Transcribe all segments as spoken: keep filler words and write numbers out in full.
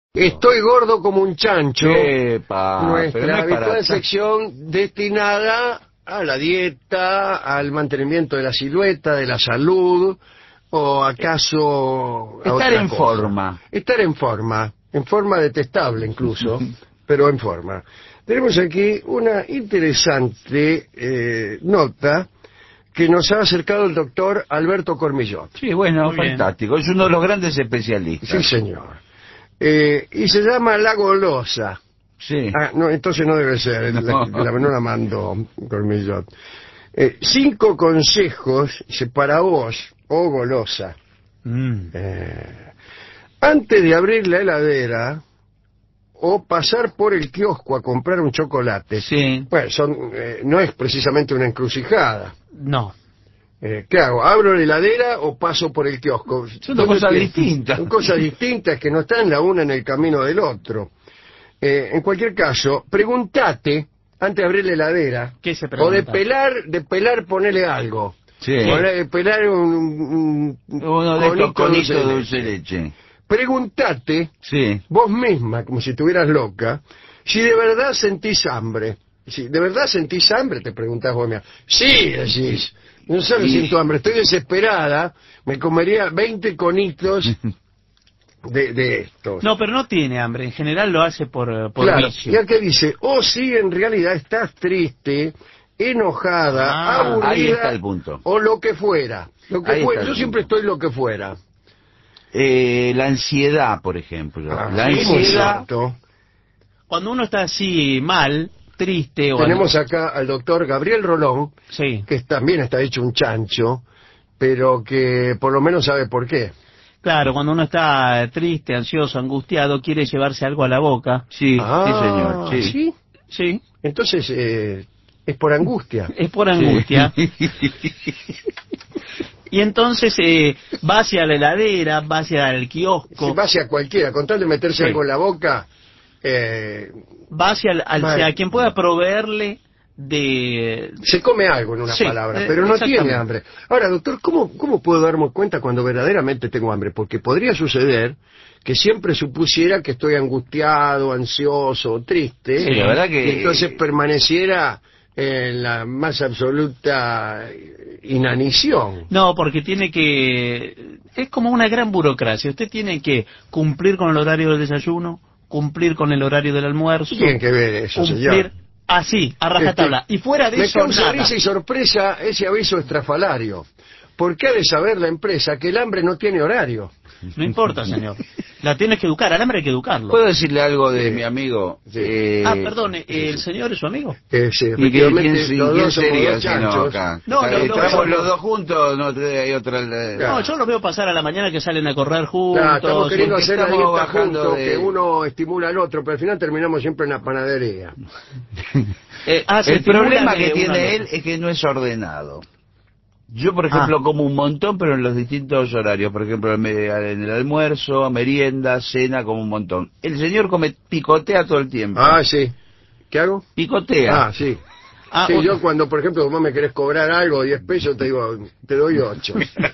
Estoy gordo como un chancho. Epa, nuestra pero no es habitual para... sección destinada a la dieta, al mantenimiento de la silueta, de la salud, o acaso a Estar otra en cosa. forma. Estar en forma, en forma detestable incluso, pero en forma. Tenemos aquí una interesante eh, nota que nos ha acercado el doctor Alberto Cormillot. Sí, bueno, Muy bien. fantástico. Es uno de los grandes especialistas. Sí, señor. Eh, y se llama La Golosa. Sí. Ah, no, entonces no debe ser, No. la, la, no la mandó Cormillot. Eh, cinco consejos dice, para vos, oh golosa. Mm. Eh, antes de abrir la heladera o pasar por el kiosco a comprar un chocolate. Sí. Bueno, son, eh, no es precisamente una encrucijada. No. Eh, ¿Qué hago? ¿Abro la heladera o paso por el kiosco? Son dos cosas que- distintas. Son cosas distintas que no están la una en el camino del otro. Eh, en cualquier caso, pregúntate antes de abrir la heladera ¿Qué se o pregunta? de pelar, de pelar ponele algo. Sí. Poner- pelar un, un Uno de estos conito conitos de de dulce de leche. Pregúntate Sí. vos misma, como si estuvieras loca, si de verdad sentís hambre. Si de verdad sentís hambre, te preguntás vos misma. Sí, decís. No solo Y- siento hambre, estoy desesperada, me comería veinte conitos de, de estos. No, pero no tiene hambre. En general lo hace por, eh, por Claro, vicio. y acá dice, o si en realidad estás triste, enojada, Ah, aburrida, ahí está el punto. o lo que fuera. Lo que Ahí fuera. está Yo el siempre punto. estoy lo que fuera. Eh, la ansiedad, por ejemplo. Ah, la ¿cómo es ansiedad... esto? Cuando uno está así mal, triste o... Tenemos acá al doctor Gabriel Rolón, Sí. que también está hecho un chancho, pero que por lo menos sabe por qué. Claro, cuando uno está triste, ansioso, angustiado, quiere llevarse algo a la boca. Sí, Ah, sí, señor. Sí. ¿sí? Sí. Entonces, eh, es por angustia. Es por angustia. Sí. Y entonces eh, va hacia la heladera, va hacia el kiosco, Si va hacia cualquiera, con tal de meterse Sí. algo en la boca, eh, va hacia, el- al- Vale. hacia quien pueda proveerle de... se come algo en una Sí, palabra, eh, pero no exactamente. tiene hambre. Ahora, doctor, ¿cómo, ¿cómo puedo darme cuenta cuando verdaderamente tengo hambre? Porque podría suceder que siempre supusiera que estoy angustiado, ansioso, triste, Sí, la verdad que- y entonces permaneciera en la más absoluta inanición. No, porque tiene que... Es como una gran burocracia. Usted tiene que cumplir con el horario del desayuno, cumplir con el horario del almuerzo. ¿Qué tiene que ver eso, cumplir señor? así, a rajatabla. Este, Y fuera de me eso, causa nada. risa y sorpresa ese aviso estrafalario. ¿Por qué ha de saber la empresa que el hambre no tiene horario? No importa, señor. La tienes que educar. Al hambre hay que educarlo. ¿Puedo decirle algo de Sí. mi amigo? Sí. Eh, Ah, perdón, eh, ¿el señor es su amigo? Eh, sí, ¿Y qué- efectivamente, quién, los quién dos somos sería dos si no chanchos. acá? No, no, no, Estamos no. los dos juntos, no te- hay otra... eh, Claro. No, yo los veo pasar a la mañana que salen a correr juntos. Claro, estamos queriendo porque hacer la estamos dieta bajando juntos, de- que uno estimula al otro, pero al final terminamos siempre en la panadería. Eh, ah, se El problema estimulan que de tiene uno al él otro. es que no es ordenado. Yo, por ejemplo, Ah. como un montón, pero en los distintos horarios. Por ejemplo, en en el almuerzo, merienda, cena, como un montón. El señor come, picotea todo el tiempo. Ah, sí. ¿Qué hago? Picotea. Ah, sí. Ah, Sí, o- yo cuando, por ejemplo, vos me querés cobrar algo, diez pesos, te digo, te doy ocho.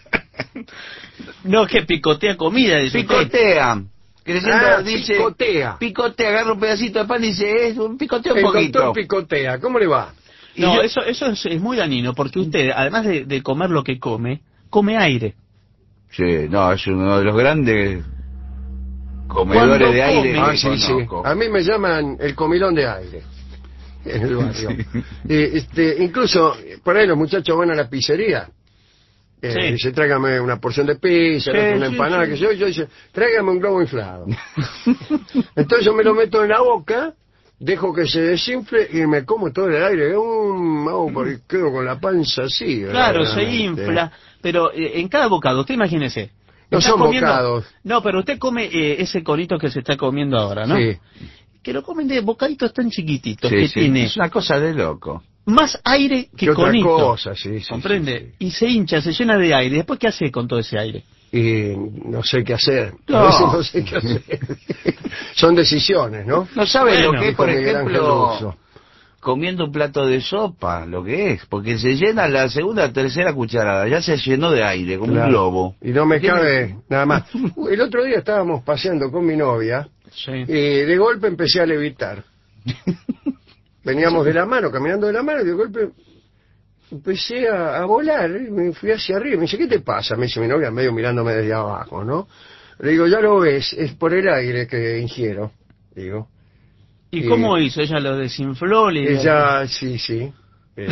No, es que picotea comida, dice usted. Picotea. Creciendo, Ah, dice... picotea. Picotea, agarra un pedacito de pan y dice, es un picotea un El poquito. doctor picotea, ¿cómo le va? Y No, yo- eso, eso es, es muy dañino, porque usted, además de, de comer lo que come, come aire. Sí, no, es uno de los grandes comedores Cuando de aire come- que Ah, sí, sí. conozco. A mí me llaman el comilón de aire en el barrio. Eh, este, incluso, por ahí los muchachos van a la pizzería. Eh, Sí. Dice, tráigame una porción de pizza, Sí, una sí, empanada, sí. que yo, yo dice, tráigame un globo inflado. Entonces yo me lo meto en la boca, dejo que se desinfle y me como todo el aire. Um, oh, porque quedo con la panza así. Claro, se verdaderamente. infla, pero eh, en cada bocado, usted imagínese. No está son comiendo- bocados. No, pero usted come eh, ese conito que se está comiendo ahora, ¿no? Sí. Que lo comen de bocaditos tan chiquititos, Sí, que sí, tiene es una cosa de loco. más aire que ¿Qué otra conito. cosa? Sí, sí, ¿Comprende? sí, Y se hincha, se llena de aire. ¿Después qué hace con todo ese aire? Y no sé qué hacer. No. A veces no sé qué hacer. Son decisiones, ¿no? No saben Bueno, lo que es, por dijo Miguel Ángel ejemplo, Russo. comiendo un plato de sopa, lo que es, porque se llena la segunda, tercera cucharada, ya se llenó de aire, como Claro. un globo. Y no me ¿Qué cabe nada más. El otro día estábamos paseando con mi novia Sí. Y de golpe empecé a levitar. Veníamos de la mano, caminando de la mano, y de golpe empecé a, a volar, y me fui hacia arriba. Me dice, ¿qué te pasa? Me dice mi novia, medio mirándome desde abajo, ¿no? Le digo, ya lo ves, es por el aire que ingiero, digo. ¿Y, y cómo hizo? ¿Ella lo desinfló? Le... Ella, sí, sí. Eh,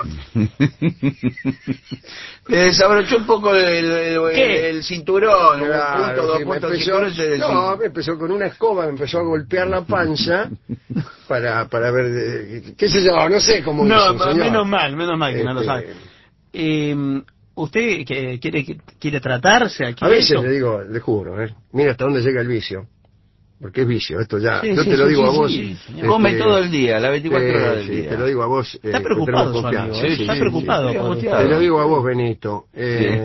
Le desabrochó un poco el, el, ¿Qué? el cinturón, claro, un punto, dos sí, me puntos del empezó, cinturón. Se des- no, me empezó con una escoba, me empezó a golpear la panza para, para ver, eh, qué sé yo, no sé cómo No, hizo, señor. menos mal, menos mal que no lo Este, sabe. Eh, ¿Usted que- quiere, quiere tratarse aquí? A veces eso? le digo, le juro, ¿eh? Mira hasta dónde llega el vicio. Porque es vicio, esto ya. Sí, yo sí, te lo sí, digo sí, a vos. sí, señor. este, Come todo el día, las veinticuatro eh, horas del sí, día. te lo digo a vos. Está eh, que preocupado tenemos su amigo, confianza. ¿eh? Sí, Está sí, preocupado. sí, estoy por- angustiado. Te lo digo a vos, Benito. Eh,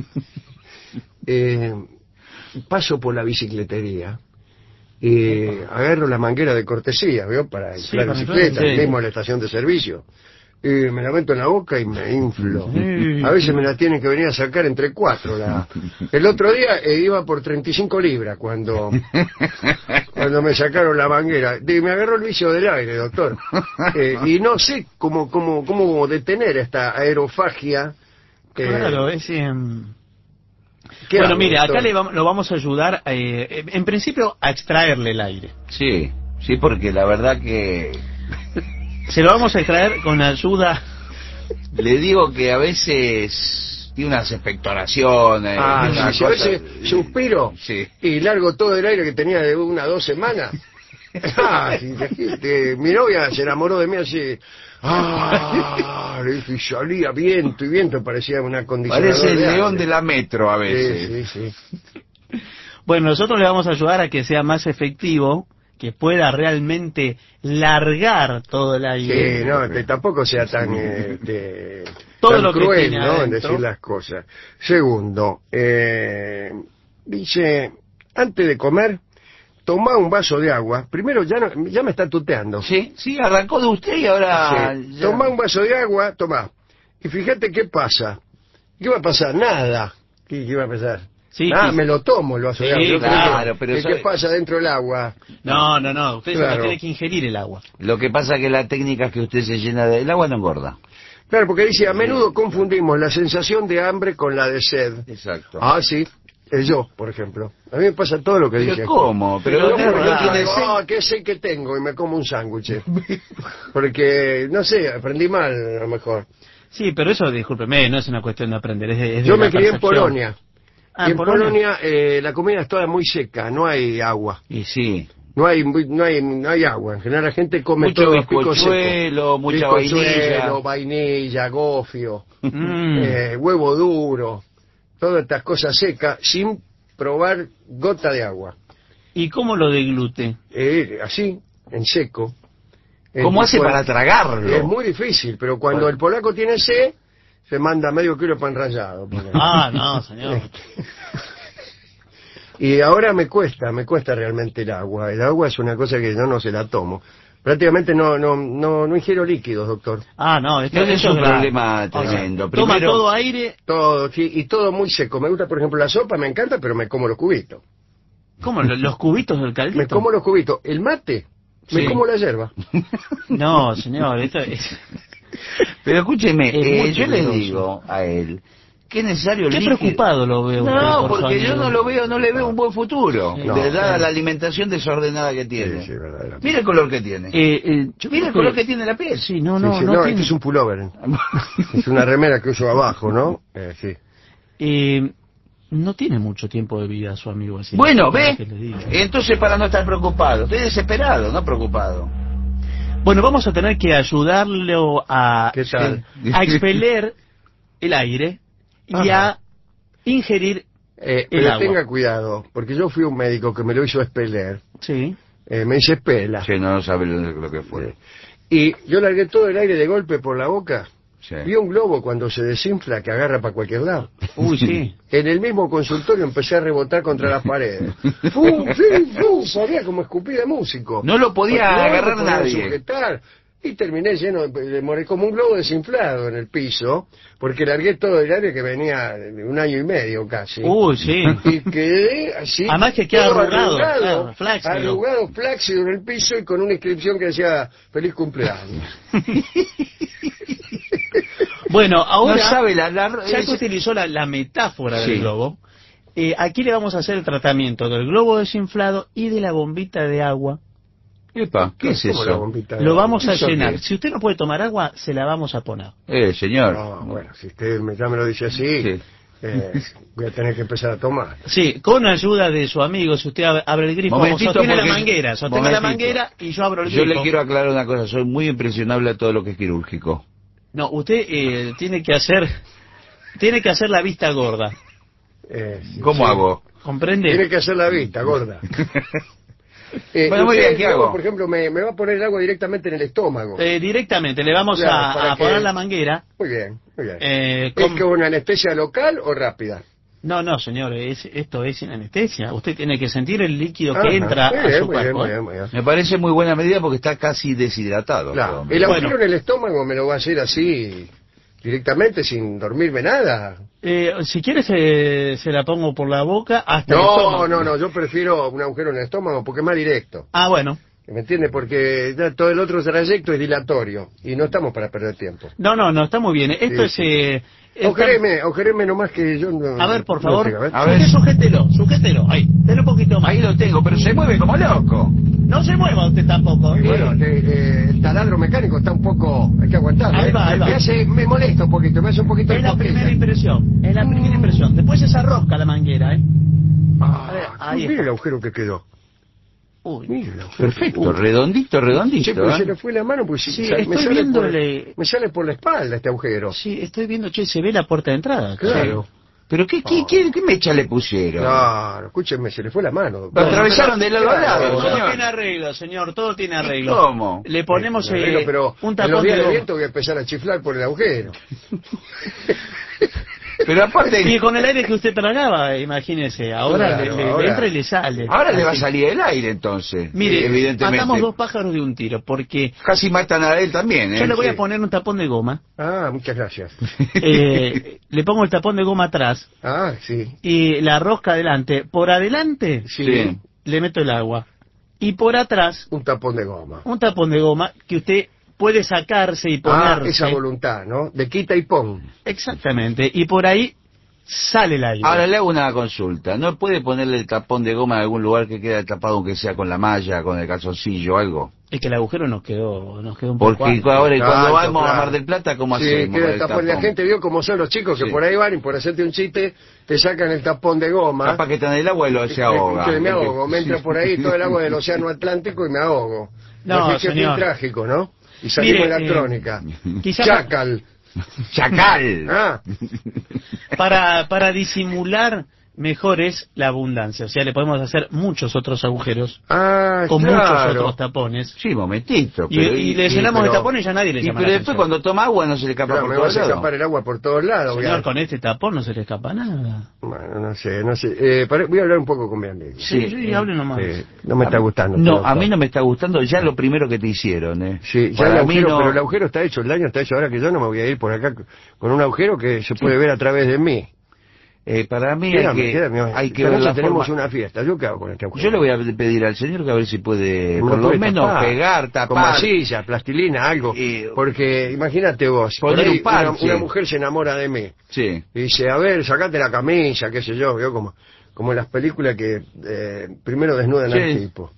eh, paso por la bicicletería y agarro la manguera de cortesía, ¿veo? Para Sí, inflar para bicicleta, inflar, sí. mismo en la estación de servicio. Y me la meto en la boca y me inflo. Sí. A veces me la tienen que venir a sacar entre cuatro. La... El otro día eh, iba por treinta y cinco libras cuando, cuando me sacaron la manguera. De- me agarró el vicio del aire, doctor. Eh, y no sé cómo, cómo, cómo detener esta aerofagia. eh, Claro, es... em, ¿qué Bueno, hago, mire, acá doctor? le vamos, lo vamos a ayudar, eh, en principio, a extraerle el aire. Sí, sí, porque la verdad que Se lo vamos a extraer con ayuda... le digo que a veces tiene unas expectoraciones. Ah, una sí, sí, a cosa- veces suspiro Sí. y largo todo el aire que tenía de una a dos semanas. Ah, sí, este, mi novia se enamoró de mí así. Ah, y salía viento y viento, parecía una condicionador Parece el de león aire. de la metro a veces. Sí, sí, sí. Bueno, nosotros le vamos a ayudar a que sea más efectivo, que pueda realmente largar todo el aire. Sí, no, que tampoco sea tan, eh, este, Todo tan lo que cruel, tiene ¿no? En adentro. decir las cosas. Segundo, eh, dice, antes de comer, toma un vaso de agua. Primero, ya, no, ya me está tuteando. Sí, sí, arrancó de usted y ahora... Sí. ya- Toma un vaso de agua, toma. Y fíjate qué pasa. ¿Qué va a pasar? Nada. ¿Qué, qué va a pasar? Sí, Nada, sí. me lo tomo el vaso de Sí, agua. Yo creo claro, que- pero que sabe- ¿qué pasa dentro del agua? No, no, no, usted Claro. solo tiene que ingerir el agua. Lo que pasa que la técnica es que usted se llena de... El agua no engorda. Claro, porque dice, a menudo confundimos la sensación de hambre con la de sed. Exacto. Ah, sí. Es yo, por ejemplo. A mí me pasa todo lo que ¿Pero dice. aquí. cómo? Pero Pero no yo, es por verdad. ejemplo, digo, Tiene sed. ah, qué sé que tengo y me como un sándwich. Porque, no sé, aprendí mal a lo mejor. Sí, pero eso, discúlpeme, no es una cuestión de aprender. Es de- es de Yo me la crié en percepción. Polonia. Ah, y ¿en en Polonia? Polonia eh, la comida es toda muy seca, no hay agua. Y sí. No hay, muy- no hay, no hay agua. En general la gente come Mucho todo pico seco. bizcochuelo, mucha Bizcochuelo, vainilla. vainilla, gofio, Mm. eh, huevo duro, todas estas cosas secas, sin probar gota de agua. ¿Y cómo lo deglute? Eh, así, en seco. El ¿Cómo hace tipo de- para tragarlo? Es muy difícil, pero cuando Bueno. el polaco tiene sed, se manda medio kilo de pan rallado. ponele. Ah, no, señor. Y ahora me cuesta, me cuesta realmente el agua. El agua es una cosa que yo no se la tomo. Prácticamente no no no, no ingiero líquidos, doctor. Ah, no, esto, Ese es esto un grave. problema O sea, tremendo. toma Primero- todo aire. Todo, sí, y todo muy seco. Me gusta, por ejemplo, la sopa, me encanta, pero me como los cubitos. ¿Cómo? ¿Lo- ¿Los cubitos del caldito? Me como los cubitos. El mate, me Sí. como la hierba. No, señor, esto es... Pero escúcheme, Es muy eh, yo le peligroso. digo a él que es necesario Qué líquido. preocupado lo veo usted No, por su porque yo amigo. no lo veo, no le veo un buen futuro, Sí. de No, dada sí. la alimentación desordenada que tiene. Sí, sí, verdaderamente. Mira el color que tiene. Eh, eh, yo Mira creo el color que tiene la piel. Sí, no, Sí, no, sí, no, no, tiene... este es un pullover. Es una remera que uso abajo, ¿no? Eh, sí. Eh, no tiene mucho tiempo de vida su amigo así. Bueno, Para ¿ve? que le diga. Entonces para no estar preocupado. Estoy desesperado, no preocupado. Bueno, vamos a tener que ayudarlo a, ¿Qué tal? a expeler el aire y Ajá. a ingerir Eh, el pero agua. tenga cuidado, porque yo fui a un médico que me lo hizo expeler. Sí. Eh, me dice espela. Sí, no sabe lo, lo que fue. Y yo largué todo el aire de golpe por la boca. Sí. Vi un globo cuando se desinfla que agarra para cualquier lado. Uy, sí. En el mismo consultorio empecé a rebotar contra las paredes. ¡Fu, fu, fu! Salía como escupí de músico. No lo podía Porque no agarrar lo podía nadie. sujetar. y terminé lleno, de moré como un globo desinflado en el piso, porque largué todo el aire que venía de un año y medio casi. Uy, sí. Y quedé así. Además que queda todo arrugado, arrugado, claro, flácido. arrugado, flácido en el piso y con una inscripción que decía feliz cumpleaños. Bueno, ahora, No sabe la- la- ya que es- utilizó la, la metáfora del Sí. globo, eh, aquí le vamos a hacer el tratamiento del globo desinflado y de la bombita de agua. Epa, ¿qué es ¿Cómo la eso? bombita de Lo agua? vamos a ¿Eso llenar. qué? Si usted no puede tomar agua, se la vamos a poner. Eh, señor. No, bueno, si usted me, ya me lo dice así, Sí. eh, voy a tener que empezar a tomar. Sí, con ayuda de su amigo, si usted ab- abre el grifo, Momentito, sostiene la porque- manguera, sostenga la momentito. manguera y yo abro el Yo grifo. le quiero aclarar una cosa, soy muy impresionable a todo lo que es quirúrgico. No, usted eh, tiene que hacer, tiene que hacer la vista gorda, Eh, sí, ¿Cómo sí. hago? ¿comprende? Tiene que hacer la vista, gorda. Eh, Bueno, muy usted, bien, ¿qué luego, hago? por ejemplo, me, me va a poner el agua directamente en el estómago. Eh, directamente, le vamos Claro, a, para a que- poner la manguera. Muy bien, muy bien. Eh, ¿Es con- que una anestesia local o rápida? No, no, señor, es, esto es sin anestesia. Usted tiene que sentir el líquido que Ajá, entra muy a bien, su muy bien, cuerpo. muy bien, muy bien. Me parece muy buena medida porque está casi deshidratado. Claro, este hombre. el agujero Bueno. en el estómago me lo va a hacer así directamente sin dormirme nada. Eh, si quiere se, se la pongo por la boca hasta el No, estómago. no, no, yo prefiero un agujero en el estómago porque es más directo. Ah, bueno. ¿Me entiende? Porque ya todo el otro trayecto es dilatorio y no estamos para perder tiempo. No, no, no, está muy bien. Esto Sí, es... sí. Eh, esta- Agujéreme, agujéreme nomás que yo no... A ver, por no favor. sé, a ver. A ver. Usted sujételo, sujételo. Ahí, denle un poquito más. Ahí lo tengo, pero se mueve como loco. No se mueva usted tampoco. Y ¿eh? bueno, eh, eh, el taladro mecánico está un poco... Hay que aguantarlo. Ahí ¿eh? va, ahí va. Me, hace, me molesta un poquito, me hace un poquito Es de la cosquilla. primera impresión, es la primera impresión. Después esa rosca la manguera, ¿eh? Ah, A ver, ahí mire está. el agujero que quedó. Uy. Mire el agujero. Perfecto, Uy. redondito, redondito. Che, pero ¿eh? se le fue la mano porque si- Sí, sa- me, estoy sale por, viéndole- me sale por la espalda este agujero. Sí, estoy viendo, che, se ve la puerta de entrada. Claro. ¿Pero qué, qué, qué, qué mecha le pusieron? Claro, escúcheme, se le fue la mano. Lo atravesaron de lado a Claro, lado, Todo señor. tiene arreglo, señor, todo tiene arreglo. ¿Cómo? Le ponemos Me arreglo, eh, pero un en tapón los días de de goma. viento voy a empezar a chiflar por el agujero. Pero aparte, Y con el aire que usted tragaba, imagínese, ahora Claro, le, le- ahora- le entra y le sale. ahora le va a Así. salir el aire entonces. Mire, evidentemente. matamos dos pájaros de un tiro, porque Casi matan a él también, ¿eh? yo le voy sí. a poner un tapón de goma, Ah, muchas gracias. eh, le pongo el tapón de goma atrás Ah, sí. y la rosca adelante. Por adelante Sí. le meto el agua y por atrás Un tapón de goma. un tapón de goma que usted puede sacarse y Ah, ponerse. esa voluntad, ¿no? De quita y pon. Exactamente, y por ahí sale el aire. Ahora le hago una consulta. ¿No puede ponerle el tapón de goma en algún lugar que quede tapado, aunque sea con la malla, con el calzoncillo o algo? Es que el agujero nos quedó, nos quedó un poco Porque alto. ahora y cuando Alto, vamos a claro. Mar del Plata, ¿cómo Sí, hacemos? queda con el el tapón. La tapón? gente vio cómo son los chicos que Sí. por ahí van y por hacerte un chiste te sacan el tapón de goma. Capaz que está en el agua y lo se ahoga. Que me ahogo, me entra por ahí todo el agua del océano Atlántico y me ahogo. No, Así que es bien señor. trágico, ¿no? Y salimos Mire, en la eh, crónica. quizá- Chacal. ¡Chacal! Ah, Para, para disimular mejor es la abundancia. O sea, le podemos hacer muchos otros agujeros ah, con claro. muchos otros tapones. Sí, momentito. Y, Pero, y le sí, llenamos pero- de tapones y ya nadie le y- llama pero la después atención. cuando toma agua no se le escapa Claro, por me todos vas a lados. escapar el agua por todos lados. voy a- Señor, con este tapón no se le escapa nada. Bueno, no sé, no sé. Eh, pare- voy a hablar un poco con mi amigo. Sí, sí, hable nomás. Eh, no me está gustando. No, este a mí doctor. no me está gustando ya lo primero que te hicieron, ¿eh? Sí, ya Para el mí agujero, no- pero el agujero está hecho, el daño está hecho. Ahora que yo no me voy a ir por acá con un agujero que se puede ver a través de mí. Eh, para mí hay Quédame, que, quédame. hay que Esta ver noche la tenemos forma- una fiesta. ¿Yo qué hago con este agujero? Yo le voy a pedir al señor que a ver si puede, Me por lo lo puede menos, tapar, pegar, tapar. con masilla, plastilina, algo. Eh, Porque imagínate vos, por poner ahí un parche. una, una mujer se enamora de mí. Sí. Y dice, a ver, sacate la camisa, qué sé yo, veo como, como en las películas que eh, primero desnudan Sí. al tipo.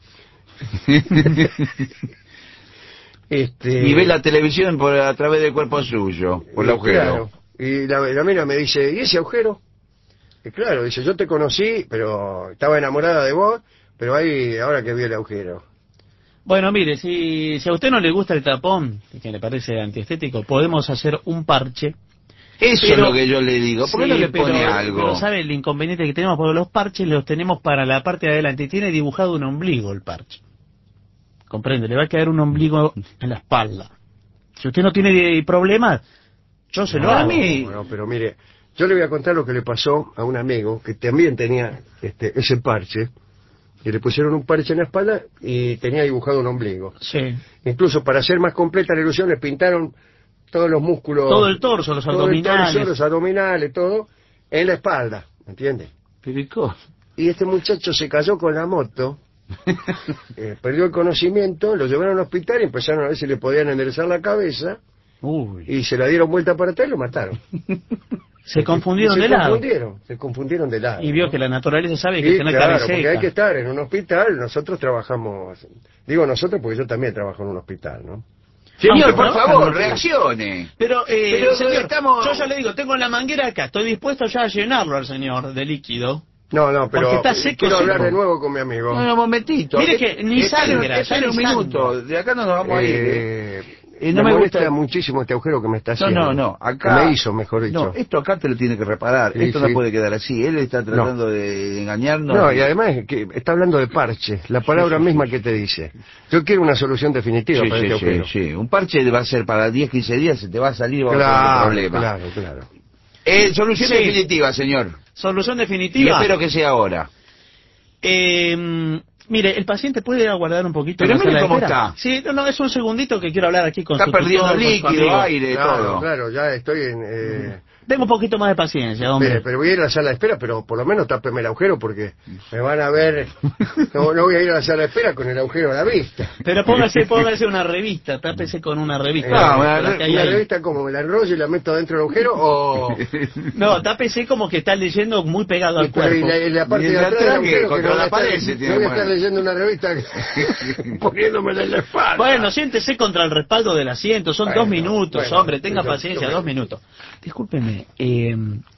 este, Y ve la televisión por, a través del cuerpo suyo, por el y agujero. claro, y la, la mina me dice, ¿y ese agujero? Y claro, dice, yo te conocí, pero estaba enamorada de vos, pero ahí, ahora que vi el agujero. Bueno, mire, si, si a usted no le gusta el tapón, que le parece antiestético, podemos hacer un parche. Eso Pero- es lo que yo le digo. ¿Por qué Sí, no le pero- pone algo? Pero sabe el inconveniente que tenemos, porque los parches los tenemos para la parte de adelante y tiene dibujado un ombligo el parche. Comprende, le va a quedar un ombligo en la espalda. Si usted no tiene problemas, yo se lo No, hago. mí- no, pero mire, yo le voy a contar lo que le pasó a un amigo que también tenía este, ese parche Y le pusieron un parche en la espalda y tenía dibujado un ombligo. Sí. Incluso para hacer más completa la ilusión, le pintaron todos los músculos... Todo el torso, los todo abdominales. El torso, los abdominales, todo, en la espalda, ¿me entiendes? Pero ¿y cómo? Y este muchacho se cayó con la moto, eh, perdió el conocimiento, lo llevaron al hospital y empezaron a ver si le podían enderezar la cabeza, Uy. y se la dieron vuelta para atrás y lo mataron. Se confundieron se de lado. confundieron, se confundieron de lado. Y vio ¿no? que la naturaleza sabe que Sí, tiene claro, carne porque seca. hay que estar en un hospital, nosotros trabajamos, digo nosotros porque yo también trabajo en un hospital, ¿no? Señor, Aunque por trabajan favor, los- reaccione. Pero, eh, Pero, señor, estamos- yo ya le digo, tengo la manguera acá, estoy dispuesto ya a llenarlo al señor de líquido. No, no, pero Porque está seco, quiero seco. hablar de nuevo con mi amigo. No, no, un momentito. Mire Eh, que ni espere- sangra, espere ya un ni minuto, sangra. de acá no nos vamos a ir. ¿eh? Eh, Eh, no no me me molesta gusta- muchísimo este agujero que me está No, haciendo. no, no, acá... Que me hizo, mejor dicho. No, esto acá te lo tiene que reparar. Sí, esto sí. no puede quedar así. Él está tratando de engañarnos. No, y además que está hablando de parche, la palabra Sí, sí, misma sí. que te dice. Yo quiero una solución definitiva Sí, para sí, este sí, agujero. sí. Un parche va a ser para diez, quince días, se te va a salir y va a tener Claro, problema. claro, claro. Eh, solución Sí. definitiva, señor. Solución Y definitiva. espero que sea ahora. Eh, mire, el paciente puede aguardar un poquito. Pero en la mire sala de cómo espera? está. Sí, no, no, es un segundito que quiero hablar aquí con Está su perdiendo tutor, con su líquido, amigo. aire, Claro, todo. claro, ya estoy en... Eh, Tengo un poquito más de paciencia, hombre. Pero, pero voy a ir a la sala de espera, pero por lo menos tápeme el agujero porque me van a ver. No, no voy a ir a la sala de espera con el agujero a la vista. Pero póngase, póngase una revista, tápese con una revista. Eh, No, Para una- que haya ¿Una ahí. revista como me la enrollo y la meto dentro del agujero o.? No, tápese como que está leyendo muy pegado al Y, pero, y cuerpo. la, y la parte Y de la atrás del atrás, agujero que que no contra voy a la estar- pared se tiene no voy a que estar poner. leyendo una revista poniéndomela en la espalda. Bueno, siéntese contra el respaldo del asiento, son Bueno, dos minutos, bueno, hombre, tenga yo- paciencia, yo- dos minutos. Discúlpeme, eh,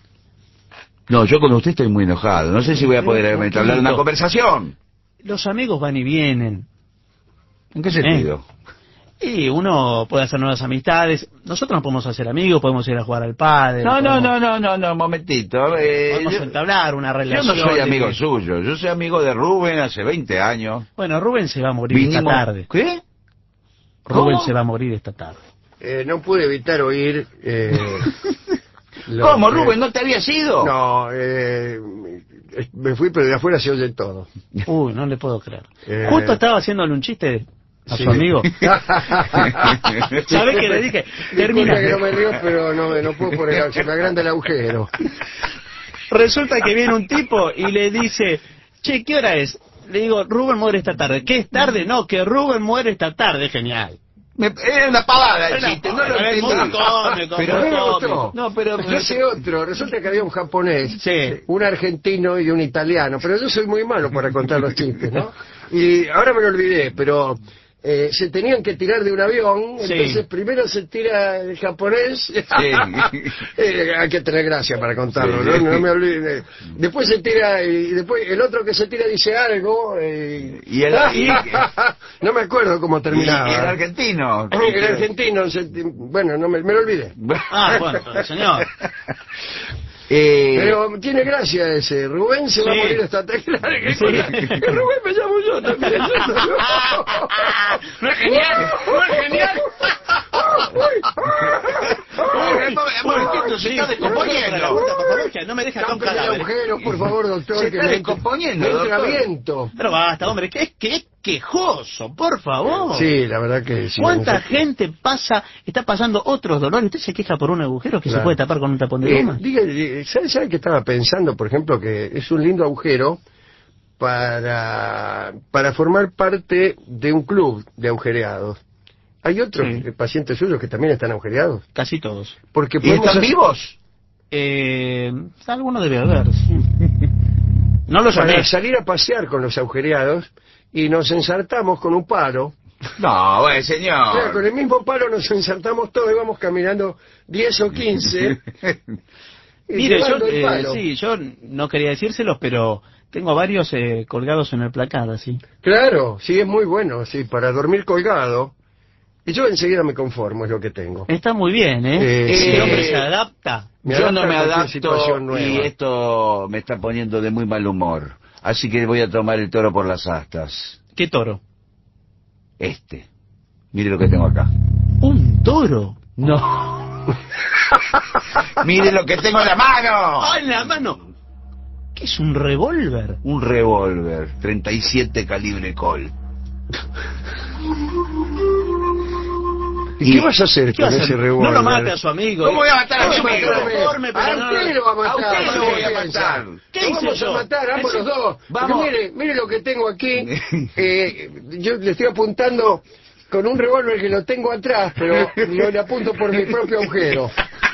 No, yo con usted estoy muy enojado. No sé si voy a poder Tranquilo. entablar una conversación. los amigos van y vienen, ¿En qué sentido? y uno puede hacer nuevas amistades. Nosotros nos podemos hacer amigos, podemos ir a jugar al pádel. No, no, podemos- no, no, no, no, un momentito. Eh, Podemos yo, entablar una yo relación. no soy de- amigo suyo. Yo soy amigo de Rubén hace veinte años. Bueno, Rubén se va a morir esta Vinimos... tarde. ¿Qué? Rubén ¿Cómo? se va a morir esta tarde. Eh, no pude evitar oír. Eh, lo ¿Cómo, que- Rubén? ¿No te habías ido? No, eh, me fui, pero de afuera se oye todo. Uy, no le puedo creer. Eh, Justo estaba haciéndole un chiste a Sí. su amigo. ¿Sabe qué le dije? Termina. Disculpe que no me río, pero no, no puedo poner, se me agranda el agujero. Resulta que viene un tipo y le dice, che, ¿qué hora es? Le digo, Rubén muere esta tarde. ¿Qué es tarde? No, que Rubén muere esta tarde. Genial. Me- Era una pavada el Era chiste, no una lo pavada, entendí. muy cómico, Pero muy me cómico. gustó. No, pero... Yo sé otro, resulta que había un japonés, Sí. un argentino y un italiano, pero yo soy muy malo para contar los chistes, ¿no? Y ahora me lo olvidé, pero eh, se tenían que tirar de un avión, Sí. entonces primero se tira el japonés, Eh, hay que tener gracia para contarlo, Sí. ¿no? No me olvide. Después se tira, y después el otro que se tira dice algo, eh, Y el- y- no me acuerdo cómo terminaba. Y el argentino. El argentino, se- bueno, no me, me lo olvidé. Ah, bueno, pero señor. Eh, Pero tiene gracia ese. Rubén se va a Sí. morir esta tarde. Sí. Rubén me llamo yo también. ¿No es genial? ¿No es genial? Uy, un momentito, se está descomponiendo. Por favor, que no me deja con Tápeme el cadáver. agujero, por favor, doctor. Se que está me- descomponiendo, me entra doctor. viento. Pero basta, hombre, que es que es quejoso, por favor. Sí, la verdad que sí. ¿Cuánta nosotros- gente pasa, está pasando otros dolores? ¿Usted se queja por un agujero que Claro. se puede tapar con un tapón de Eh, goma? diga, eh, ¿sabe, sabe qué estaba pensando? Por ejemplo, que es un lindo agujero para, para formar parte de un club de agujereados. Hay otros Sí. eh, pacientes suyos que también están agujereados. Casi todos. Porque ¿Y podemos están hacer- vivos? Eh, alguno debe haber, sí. No lo para llamé. salir a pasear con los agujereados y nos ensartamos con un palo. No, bueno, O sea, señor. con el mismo palo nos ensartamos todos y vamos caminando diez o quince. y Mire, yo, llevando el eh, palo. sí, yo no quería decírselos, pero tengo varios eh, colgados en el placar, así. Claro, sí, es muy bueno, sí, para dormir colgado. Y yo enseguida me conformo, es lo que tengo. Está muy bien, ¿eh? Eh, Si sí. el hombre se adapta. Me Yo adapta no me a cualquier adapto situación nueva. y esto me está poniendo de muy mal humor. Así que voy a tomar el toro por las astas. ¿Qué toro? Este. Mire lo que tengo acá. ¿Un toro? No. Mire lo que tengo en la mano. ¡Ah, en la mano! ¿Qué es un revólver? Un revólver, treinta y siete calibre Colt. ¿Y qué vas a hacer ¿Qué con vas a ese hacer? revólver? No lo mate a su amigo. ¿Cómo voy a matar a mi No, amigo? conforme, pero A no- usted lo va a matar. A usted lo voy a ¿Qué matar. piensa? ¿Qué Lo hice vamos yo? a matar ambos Ese- los dos. Vamos. Porque mire, mire lo que tengo aquí. Eh, yo le estoy apuntando con un revólver que lo tengo atrás, pero lo le apunto por mi propio agujero.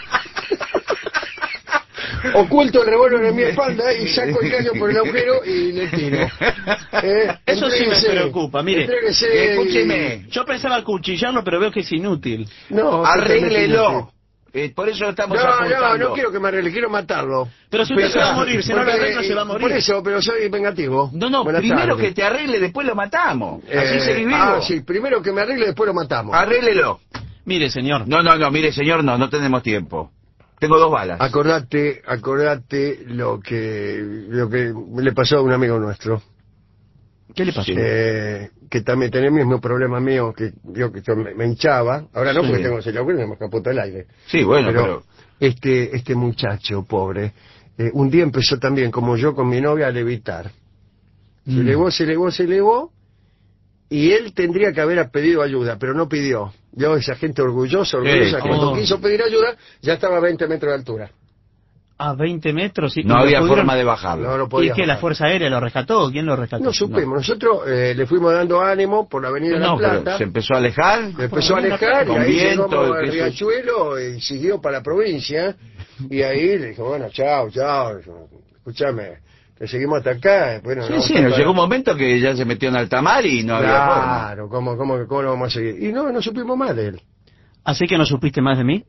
Oculto el revólver en mi espalda y saco el caño por el agujero y le tiro. Eh, Eso sí me entréguese, preocupa, mire. entréguese y- Escúcheme. Yo pensaba acuchillarlo, pero veo que es inútil. No, Arréglelo. Eh, por eso lo estamos No, no, apuntando. no quiero que me arregle, quiero matarlo. Pero si usted Pero- se va a morir, si no lo Porque, arreglo se va a Por morir. eso, pero soy vengativo. No, no, Buenas primero tardes. que te arregle, después lo matamos. Así Eh, se vive. Ah, sí, primero que me arregle, después lo matamos. Arréglelo. Mire, señor. No, no, no, mire, señor, no, no tenemos tiempo. Tengo dos balas. Acordate, acordate lo que lo que le pasó a un amigo nuestro, ¿Qué le pasó? Sí. eh, que también tenía el mismo problema mío, que yo que yo me, me hinchaba, ahora no Sí. porque tengo ese agujero y me capota el aire. Sí, bueno, pero, pero... este este muchacho pobre, eh, un día empezó también, como yo con mi novia, a levitar. Se Mm. elevó, se elevó, se elevó, y él tendría que haber pedido ayuda, pero no pidió. Yo, esa gente orgullosa, orgullosa, Sí. cuando Oh. quiso pedir ayuda, ya estaba a veinte metros de altura. A veinte metros. Y, No y lo había pudieron- forma de bajarlo. No lo ¿Y podía que la bajar. Fuerza Aérea lo rescató? ¿Quién lo rescató? No supimos, nosotros eh, le fuimos dando ánimo por la avenida No, La pero Plata, se empezó a alejar. le empezó a Por la alejar y con ahí viento, llegamos al que eso- Riachuelo y siguió para la provincia, y ahí le dijo, bueno, chao, chao, escúchame, te seguimos hasta acá. Bueno, Sí, no, sí, para- nos llegó un momento que ya se metió en alta mar y no había forma. Claro, ¿cómo, cómo, ¿cómo lo vamos a seguir? Y no, no supimos más de él. Así que no supiste más de mí.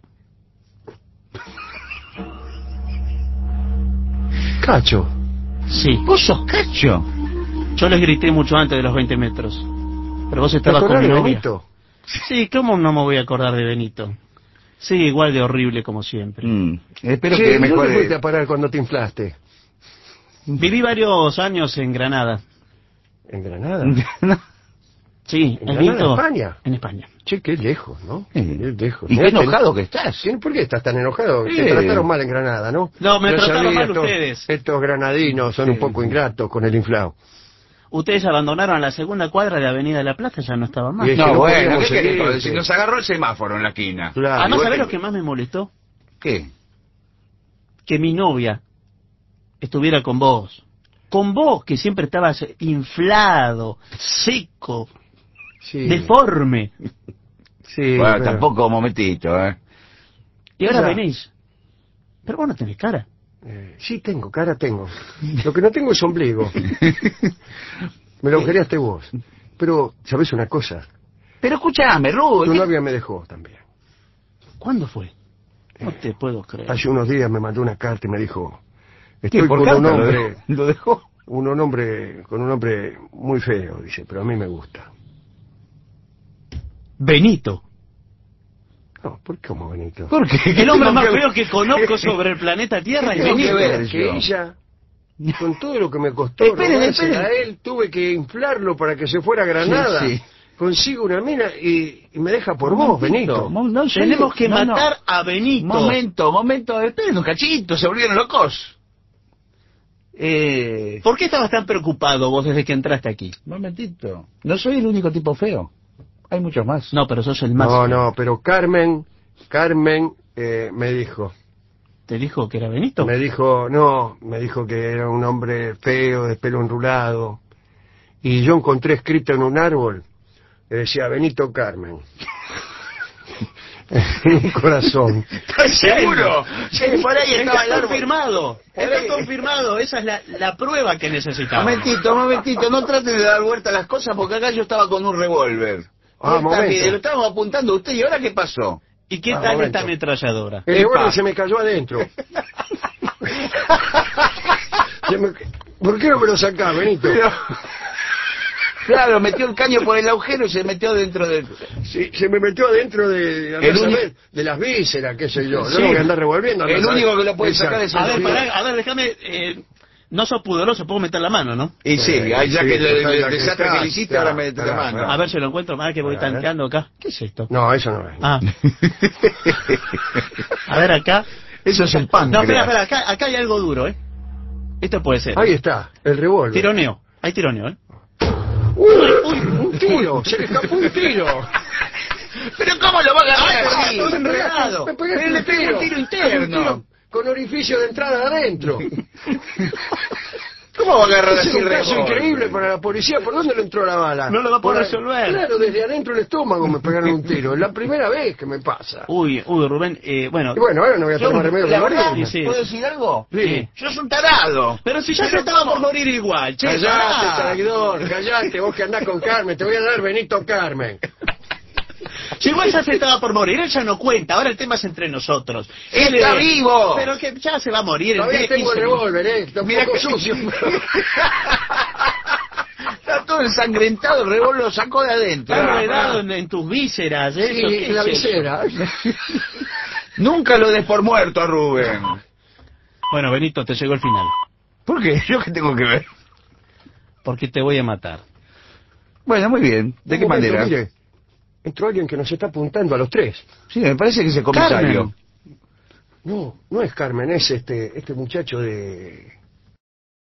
Cacho. Sí. ¿Vos sos cacho? Yo les grité mucho antes de los veinte metros. Pero vos ¿Te estabas con acordás mi de novia. Benito? Sí, ¿cómo no me voy a acordar de Benito? Sigue igual de horrible como siempre. Mm, espero Sí, que ¿y ¿dónde fuiste mejore. a parar cuando te inflaste? Viví varios años en Granada. ¿En Granada? Sí, ¿En el Granada, viento- España? En España. Che, qué lejos, ¿no? Sí. Qué lejos. Y qué Mirá, te- enojado que estás. Sí, ¿por qué estás tan enojado? Sí. Te trataron mal en Granada, ¿no? No, me Yo trataron sabía, mal estos, ustedes. Estos granadinos son Sí. un poco ingratos con el inflado. Ustedes abandonaron la segunda cuadra de Avenida de la Plata, ya no estaban más. Y es que No, no bueno, podíamos ¿qué querés? seguirte. Si nos agarró el semáforo en la esquina. Claro. Además, igual ¿sabés que- lo que más me molestó? ¿Qué? Que mi novia estuviera con vos. Con vos, que siempre estabas inflado, seco, Sí. deforme. Sí, Bueno, pero- tampoco un momentito, ¿eh? Y ahora Ya. venís. Pero vos no tenés cara. eh, sí, tengo, cara tengo. Lo que no tengo es ombligo. Me lo queríaste vos. Pero, ¿sabés una cosa? Pero escuchame, Rudo. Tu ¿qué- novia me dejó también. ¿Cuándo fue? No te puedo creer. Hace unos días me mandó una carta y me dijo, ¿Qué, estoy por con un carta lo hombre, dejó? ¿Lo dejó? un hombre, con un hombre muy feo, dice, pero a mí me gusta. Benito. No, ¿por qué como Benito? ¿Por qué? El hombre ¿Qué más tengo que- feo que conozco sobre el planeta Tierra es ¿Qué tengo que Benito. ver? Que yo. ella, con todo lo que me costó Esperen, rogársela esperen. a él, tuve que inflarlo para que se fuera a Granada. Sí, sí. Consigo una mina y, y me deja por vos, Benito. Mo- no, yo- Tenemos que no, no. matar a Benito. Momento, momento, esperen un cachito, se volvieron locos. Eh, ¿Por qué estabas tan preocupado vos desde que entraste aquí? momentito. No soy el único tipo feo. Hay muchos más. No, pero sos el más. No, no, pero Carmen, Carmen eh, me dijo, ¿Te dijo que era Benito? me dijo, no, me dijo que era un hombre feo, de pelo enrulado. Y yo encontré escrito en un árbol, que decía Benito Carmen. En un corazón. ¿Estás seguro? Sí, por ahí estaba el Está árbol. confirmado. Por Está ahí. confirmado. Esa es la, la prueba que necesitamos. Momentito, momentito, no traten de dar vuelta a las cosas porque acá yo estaba con un revólver. Ah, Y esta, momento. mire, lo estábamos apuntando a usted y ahora qué pasó. ¿Y qué Ah, tal momento. esta ametralladora? El Epa. revólver se me cayó adentro. Se me- ¿Por qué no me lo sacás, Benito? Claro, metió el caño por el agujero y se metió dentro del... Sí, se me metió adentro de, El andá a único- saber, de las vísceras, qué sé yo. Sí. Yo no voy a andar revolviendo. andá El a saber. único que lo puede sacar es el A ver, Sí. pará, a ver, déjame... eh, no sos pudoroso, puedo meter la mano, ¿no? Y sí, Eh, ahí ya sí, que le- total, el ya que desastre que está, le hiciste, ya, ahora me mete la pará, mano. pará. A ver si lo encuentro, más que voy A ver. tanteando acá. ¿Qué es esto? No, eso no es. Ah. A ver acá. Eso es el No, páncreas. espera, espera, acá, acá hay algo duro, ¿eh? Esto puede ser. Ahí está, el revólver. Tironeo. Hay tironeo, ¿eh? ¡Uy! ¡Uy! ¡Un tiro! ¡Se le escapó un tiro! ¿Pero cómo lo va a agarrar Ay, así? me Enredado. pegaste, me pegaste Pero le un pegó tiro. un tiro interno. Un tiro con orificio de entrada adentro. ¿Cómo va a agarrar Es así un el caso revólver? increíble para la policía. ¿Por dónde le entró la bala? No lo va a poder Por ahí- resolver. Claro, desde adentro del estómago me pegaron un tiro. Es la primera vez que me pasa. Uy, uy, Rubén, eh, bueno. Y bueno, ahora no voy a Yo, tener más remedio que la verdad, morirme. Sí, sí. ¿puedo decir algo? Sí. Sos un tarado. Pero si ya Pero se estaba ¿cómo? por morir igual, che. Callate, pará. traidor, callate, vos que andás con Carmen, te voy a dar Benito Carmen. Si igual ya se estaba por morir, él ya no cuenta, ahora el tema es entre nosotros. Él ¡Está es- vivo! Pero que ya se va a morir. en Todavía diez, tengo el quince revólver, eh, está un Mira poco que- sucio. Está todo ensangrentado, el revólver lo sacó de adentro. Está enredado en, en tus vísceras, ¿eh? Sí, ¿Eso qué en la es eso? visera. Nunca lo des por muerto a Rubén. Bueno, Benito, te llegó el final. ¿Por qué? ¿Yo qué tengo que ver? Porque te voy a matar. Bueno, muy bien. ¿De Un qué momento, manera? Mire, entró alguien que nos está apuntando a los tres. Sí, me parece que es el comisario. Carmen. No, no es Carmen, es este, este muchacho de...